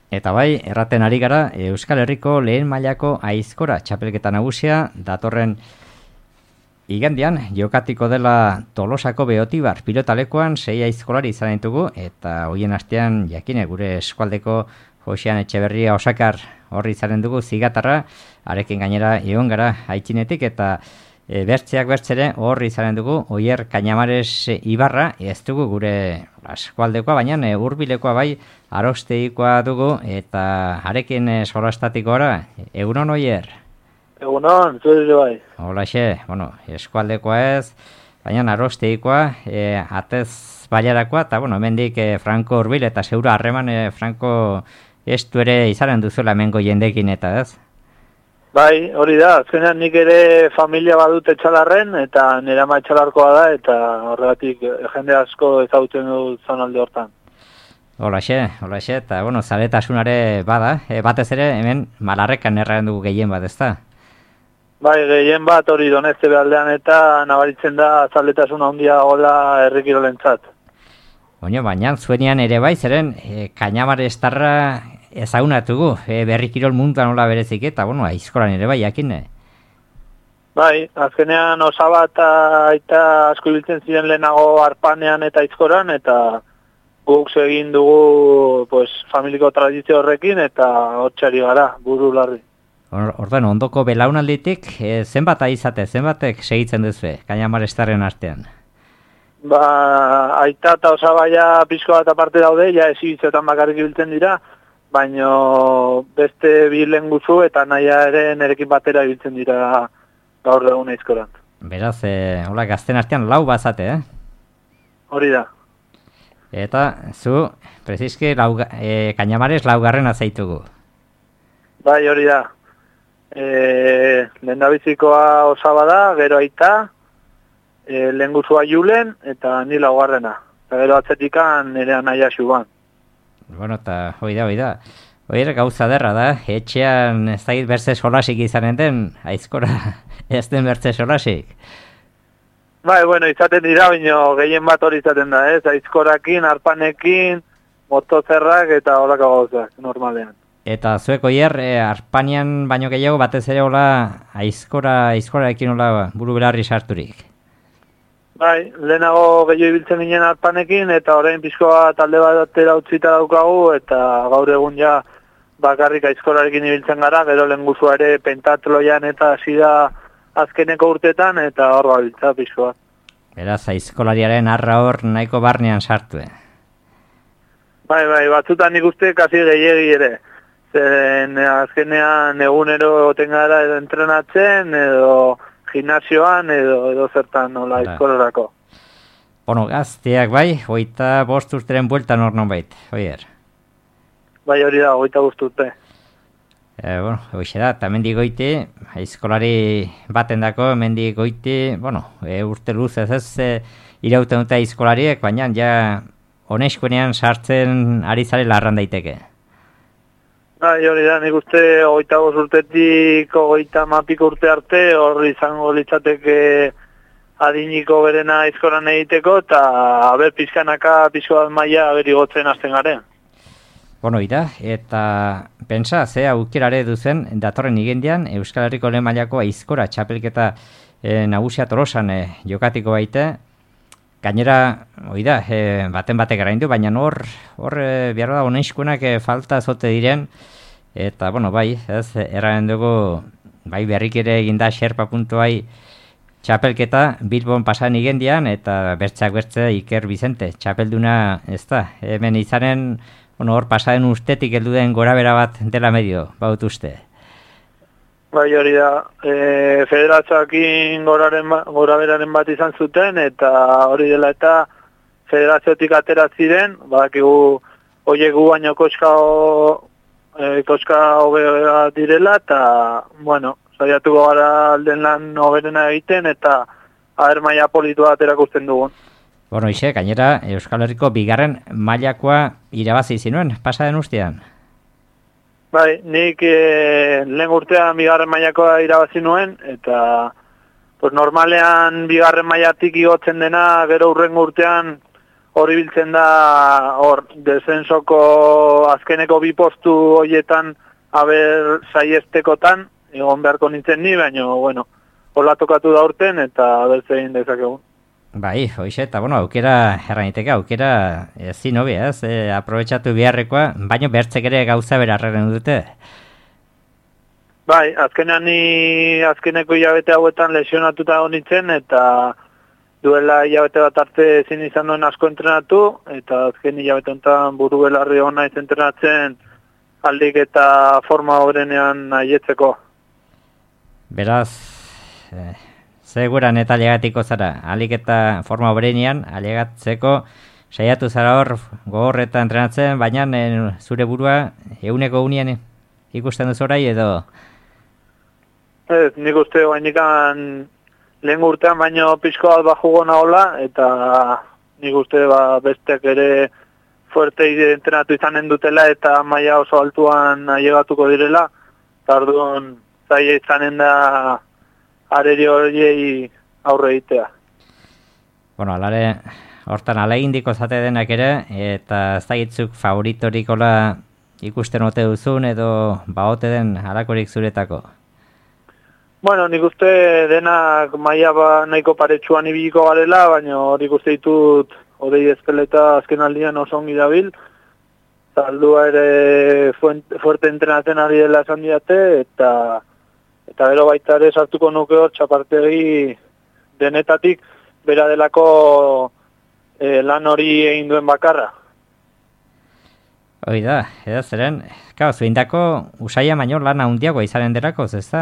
Eta bai, erraten ari gara, Euskal Herriko lehen mailako aizkora txapelketa nagusia datorren igandean jokatiko dela Tolosako Beotibar pilotalekoan 6 aizkolari izan ditugu eta hoien astean jakine gure eskualdeko Josean Etxeberria Osakar horri izaren dugu zigatarra, arekin gainera egon gara aitzinetik eta bertzeak bertzere horri izaren dugu Oier Cañamares Ibarra, ez dugu gure eskualdekoa, baina hurbilekoa bai Arosteikoa dugu eta arekin solastatiko gara. Egunon Oier? Egunon, zure bai. Holaxe, bueno, eskualdekoa ez, baina Arosteikoa, atez bailarakoa, eta bueno, hemendik Franco hurbil eta zeura harreman Franco estu ere izanen duzuela hemengo jendekin eta ez? Bai, hori da, azkenean nik ere familia badut Etxalarren eta nire ama Etxalarkoa da eta horregatik jende asko ezagutzen dut zonalde hortan. Holaxe, eta bueno, zaletasunare bada, batez ere hemen Malarrekan erraren dugu gehien bat, ezta? Bai, gehien bat hori Donezte behaldean eta nabaritzen da zaletasuna handia gola herrikirolentzat. Baina zuenian ere bai, zeren Cañamarestarra ezagunatugu, berrikirol munduan nola berezik eta, bueno, aizkoran ere bai, jakine. Bai, azkenean Osaba eta asko ibiltzen ziren lehenago Arpanean eta aizkoran, eta guk egin dugu pues, familiko tradizio horrekin eta hortxari gara, buru larri. Orduan, ondoko belaunalditik, zenbat aizate, zenbatek segitzen duzu, Cañamarestarren artean? Aita eta Osaba ja pixko bat aparte daude, ja ezibitzetan bakarrik ibiltzen dira, baina beste bi lenguzu eta naia ere nerekin batera ibiltzen dira gaur egun aizkoran. Beraz, hola, gazten artean lau bazate, Hori da. Eta zu, preziski, Cañamares laugarren azaitugu. Bai, hori da. Lehendabizikoa Osaba da, gero Aita, lenguzua Julen eta ni laugarrena. Eta gero atzetikan nire naia Xuban. Bueno, eta hoi da. Oier gauza derra da, etxean ez dakit bertze solasik izanen den, aizkora ez den bertze solasik. Bai, bueno, izaten dira, baina gehien bat hori izaten da, ez? Aizkorakin, arpanekin, motozerrak eta horako gauzak, normalean. Eta zuek Oier, arpanian baino gehiago batez ere hola aizkorarekin hola buru belarri sarturik. Bai, lehenago gehiago ibiltzen ginen arpanekin, eta orain pixkoa talde batera utzita daukagu, eta gaur egun ja bakarrik aizkorarekin ibiltzen gara, gero lenguzua ere pentatloian eta hasi da azkeneko urtetan, eta hor gabiltza pixkoa. Beraz, aizkolariaren arra hor nahiko barnean sartu, Bai, batzutan nik uste kasi gehiegi ere. Zeren azkenean egunero oten gara edo entrenatzen, edo gimnasioan edo zertan nola aizkororako. Bueno, gazteak bai, 25 urteren bueltan hor nonbait, Oier. Bai, hori da, 25 urte. Bueno, hoxe da, eta mendik goiti, aizkolari baten dako, mendik goiti, bueno, urte luzez ez irauten dute aizkolariek, baina ja oneskoenean sartzen ari zare larran daiteke. Bai, hori da, nik uste 25 urtetik 30 urte arte hor izango litzateke adiniko berena aizkoran egiteko, eta haber pizkanaka pizkoa maila aberigotzen hasten garen. Bueno, eta pentsa, ze aukerare duzen datorren igendian Euskal Herriko lehen mailako aizkora txapelketa nagusia Tolosan jokatiko baite. Gainera, baten batek garaindu, baina hor behar da oneizkuenak falta zote diren, eta, bueno, bai, erraren dugu, bai, berrik ere eginda xerpa.ai txapelketa Bilbon pasan igendian, eta bertzeak bertze Iker Bizente, txapelduna, ez da, hemen izanen, hor pasaden ustetik heldu den gorabera bat dela medio, baut uste. Bai, hori da, federazioakin goraberaren bat izan zuten, eta hori dela eta federaziotik atera ziren, badakigu horiek gu baino koska hobea direla, eta, bueno, saiatuko gara alden lan hoberena egiten, eta haber maila politu bat erakusten dugun. Bueno, gainera, Euskal Herriko bigarren mailakoa irabazi zinuen, pasaden ustean? Bai, nik lehen urtean bigarren mailakoa irabazi nuen, eta normalean bigarren mailatik igotzen dena, gero hurrengo urtean hori biltzen da, hor, desensoko azkeneko bi postu horietan aber saiestekotan, egon beharko nintzen ni, baina, bueno, hola tokatu da urten eta bertzein dezakegun. Bai, hoxe, eta bueno, aukera, erraniteke, aukera ezin hobi, ez? Aprobetxatu beharrekoa, baino bertzek ere gauza bera arreren dute. Bai, azkenean ni azkeneko hilabete hauetan lesionatuta nintzen, eta duela hilabete bat arte ezin izan duen asko entrenatu, eta azken hilabete honetan buru belarri hona ez entrenatzen aldik eta forma horrenean aietzeko. Beraz, seguran eta alegatiko zara, alik eta forma horrenean alegatzeko saiatu zara hor gogorreta entrenatzen, baina zure burua eguneko unien ikusten duzu orai edo? Ez, nik uste bainikan lehen urtean baino pixko bat bajugo nahola, eta nik uste besteak ere fuerte entrenatu izanen dutela eta maila oso altuan ailegatuko direla, eta orduan zaila izanen da areri horiei aurre egitea. Bueno, alare, hortan alegindiko zate denak ere, eta ez dakitzuk favoritorikola ikusten ote duzun edo baote den halakorik zuretako? Bueno, nik uste denak maila nahiko paretsuan ibiliko garela, baina hori uste ditut Odei Ezpeleta azken aldian oso ongi dabil. Zaldua ere fuerte entrenatzen ari dela esan diate, eta gero baita ere sartuko nuke hor txapartegi denetatik bera delako lan hori egin duen bakarra. Hoi da, edo zeren, zuindako usaia baino lan handiagoa izanen derako, ez da?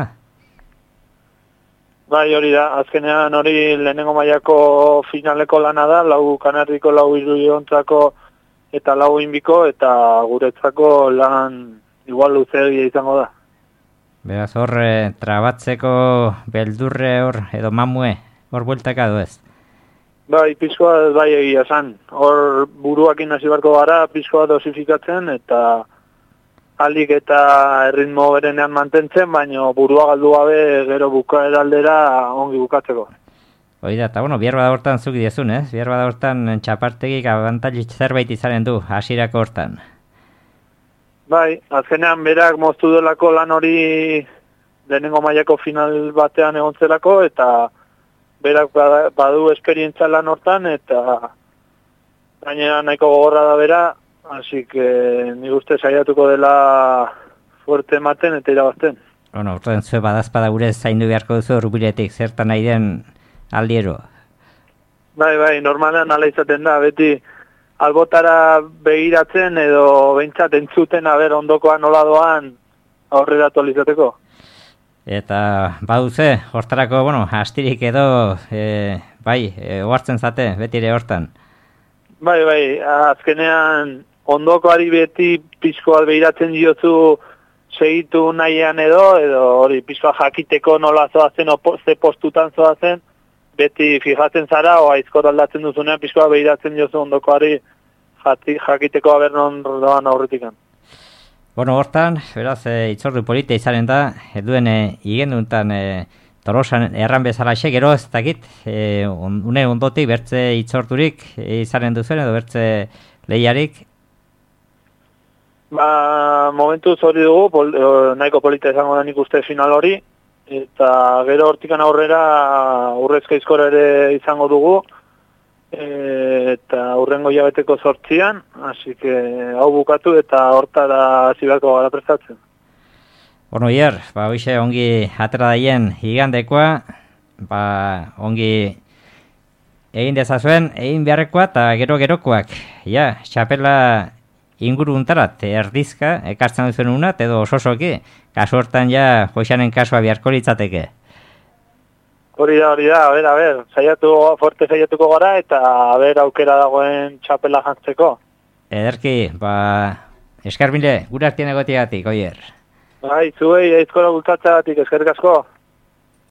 Bai, hori da, azkenean hori lehenengo mailako finaleko lana da, 4 Kanarriko 4 Irudiontzako eta 4 Inbiko, eta guretzako lan igual luzeegia izango da. Beraz hor, trabatzeko beldurre hor, edo mamue, hor bueltaka ez? Bai, pizkoa bai egia esan. Hor buruakin hasi barko gara, pizkoa dosifikatzen, eta alik eta erritmo berenean mantentzen, baina burua galdu gabe gero bukaera aldera ongi bukatzeko. Hoi da, eta bueno, bihar bada hortan zuk diezun, ez? Bihar bada hortan txapartegik abantailik zerbait izanen du, hasierako hortan. Bai, azkenean berak moztu delako lan hori lehenengo mailako final batean egontzelako, eta berak badu esperientza lan hortan, eta gainera nahiko gogorra da bera, así que ni uste saiatuko dela fuerte ematen eta irabazten. Bueno, horten zue badazpada gure zaindu beharko duzu Urbiletik, zertan nahi den aldiero. Bai, normalean ala izaten da, beti albotara begiratzen edo behintzat entzuten aber ondokoan nola doan aurrera izateko. Eta baduze, hortarako, bueno, astirik edo, ohartzen zate, beti ere hortan. Bai, azkenean ondokoari beti pizkoa behiratzen diozu segitu nahian edo hori pizkoa jakiteko nola zoazen o ze postutan zoazen, beti fijatzen zara o aizkor aldatzen duzunean pizkoa behiratzen diozu ondokoari jakiteko aber non doan aurretikan. Bueno, hortan, beraz, itzordu polita izanen da, duen igenduntan Tolosan erran bezalaxe, gero ez dakit, une ondotik bertze itzorturik izanen duzen edo bertze lehiarik? Momentuz hori dugu, nahiko polita izango da nik uste final hori, eta gero hortikan aurrera urrezko izkora ere izango dugu, eta urrengo hilabeteko 8an, así que hau bukatu eta hortara zibako gara prestatzen. Bueno, hier, hoxe ongi atera daien igandekoa, ongi egin dezazuen, egin beharrekoa eta gerokoak. Ja, txapela inguru untarat, erdizka, ekartzen duzuen unat, edo ososoki, kasu hortan ja, hoxanen kasua beharko litzateke. Hori da, a ber, saiatuko gara eta aukera dagoen txapela jantzeko. Ederki, eskarbile, gure artien egotiagatik, oier. Bai, zuei aizkora bultatzagatik, eskerrik asko.